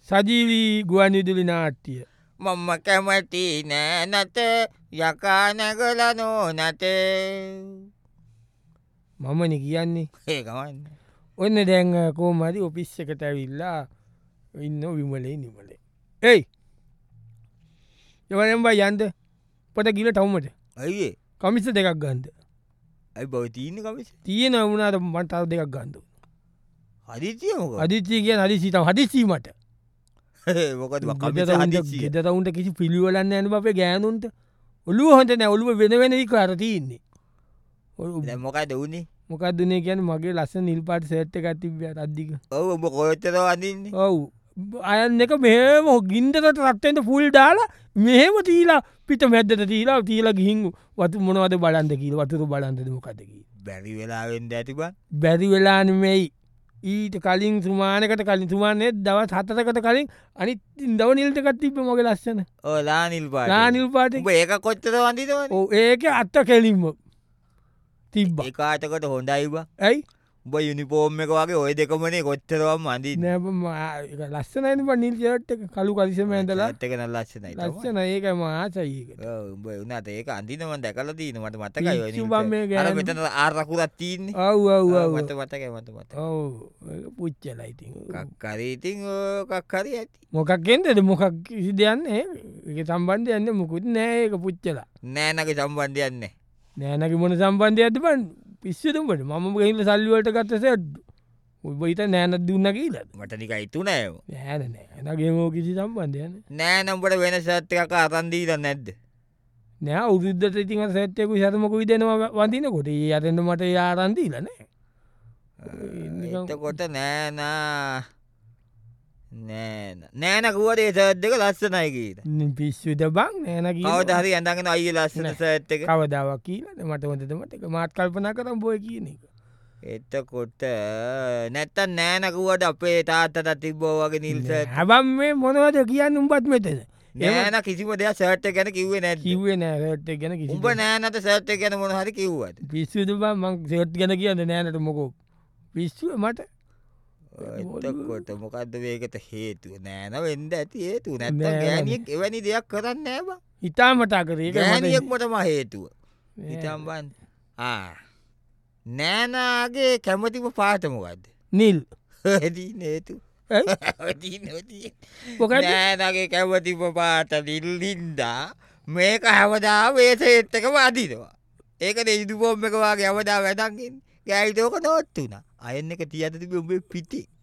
සජීවී ගුවන්විදුලි නාට්‍ය. මම්ම කැමති නෑ නැත යකා නැගල නෝනට මමන කියන්නේ ඒකවන්න ඔන්න දැන් කෝමරි ඔපිස්ස එකට ඇවිල්ලා ඉන්න විමලේ නිමලේ. ඒයි එවනම්බයි යන්ද පොට ගිල ටවමට ඇයිඒ කමිස දෙකක් ගන්ද ඇයි බව තියන්න කමිස තියෙන වුණට මටල් දෙකක් ගන්ද හදිතියමක අදිචය කිය හදිසිත හදිසීමට මොකද ගෙදරවුන්ට කිසි පිළිවලන්න ඇන අපේ ගෑනුන්ට ඔලුව හොට නෑ ඔලුව වෙන වෙනදි කර තියන්නේ මොකයි දවුණේ මොකක්දනේ කියන මගේ ලස්ස නිල්පාට සේට්ට එකතිබ අද්දික ඔව ඔබ කොච්චර වඳන්නේ ඔවු අයන්න එක මෙහම ගින්දකට රත්තෙන්ට පුල් දාලා මෙහෙම තීලා පිට මැද්දට තීලා තිීලා ගිහින් වතු මොනවද බලන්ද කියීල වතුරු බලන්දද මොකතකි බැරි වෙලාවෙන්ද ඇතිබ බැරි වෙලානමෙයි ඊට කලින් සුමානකට කලින් සුමානය දවත් හතකට කලින් අනි දව නිල්ටකත් තිබ මගේ ලස්සන ලානිල් පාට ලානිල් පාට ඒක කොච්චර වඳීතව ඒක අත්ත කෙලින්ම තිබ්බ ඒකාතකට හොඳයිබ ඇයි උඹ යුනිපෝර්ම් එක වගේ ඔය දෙකමනේ කොච්චරවම් අඳී නැ ලස්සනයින නිල් චට් කලු කලිසම ඇඳලා ඇත්තකන ලස්සනයි ලස්සන ඒක මාසයික උඹ වනට ඒක අන්දිනම දැකල දීන මට මතකයි පිස්සු මේ ගෑනු. මෙතන ආරකුරත් තියන්නේ ඔව් මත මතක මත මත ඔව පුච්චලයිති කක්කරීඉතින් කක්කරී ඇති මොකක්ගෙන්දද මොකක් කිසි දෙයන්නේ එක සම්බන්ධය යන්න මොකුත් නෑ ඒක පුච්චලා නෑනක සම්බන්ධයන්නේ නෑනක මොන සම්බන්ධය ඇති බන් පිස්සතුම්ට මම ගහිල සල්ලිවලට ගත්තසට උබයිත නෑනත් දුන්න කියීල මටනික ඉතු නෑ නෑනෑ නගේමෝ කිසි සම්බන්ධයන්න නෑනම්බට වෙන සත්්‍යක අරන්දීද නැද්ද නෑ උදුද්ධ ඉතින් සැත්තයකු සතමක විදෙනවා වඳනකොට ඒ අතෙන්ට මට යාරන්දීලනෑ එතකොට නෑනා නෑනකුවරේ සඇත්තක ලස්සනයකීට පිස්විත බං නෑන කවදහරි ඇඳගෙන අය ලස්සන සඇත්තක කවදාවක් කියීලට මට හොඳතමට එක මාත් කල්පනා කරම් බොය කියන එක එතකොට නැත්ත නෑනකුවට අපේ තාත්තට තිබ්බෝ වගේ නිල්ස හැබම් මේ මොනවද කියන්න උඹත් මෙතන නෑන කිසිම දෙයක් සට් ගැන කිවේ නැ කිවේ නෑට ගැන කිසි උඹ නෑනත සට් ගැන මොහරි කිව්වට පිස්සුතු බා මං සෙට් ගැන කියන්න නෑනට මොකෝ පිස්සුව මට එතකොට මොකක්ද වේකට හේතුව නෑන වෙන්ඩ ඇති හේතු නැත්ත ගෑනියෙක් එවැනි දෙයක් කරන්න නෑබ ඉතාමටා කරේ ගෑනියෙක් මොටම හේතුව ඉතම්බන් නෑනාගේ කැමතිම පාටමොකක්ද නිල් දී නේතු නෑනගේ කැමතිම පාට නිල්ලින්දා මේක හැමදා වේස එත්තක වාදිනවා ඒක දෙයිදු පෝම් එක වගේ හැමදා වැදන්ගෙන් ගෑයිතෝක නොත්තුන අයන්න එක තියත තිබ උඹේ පිටි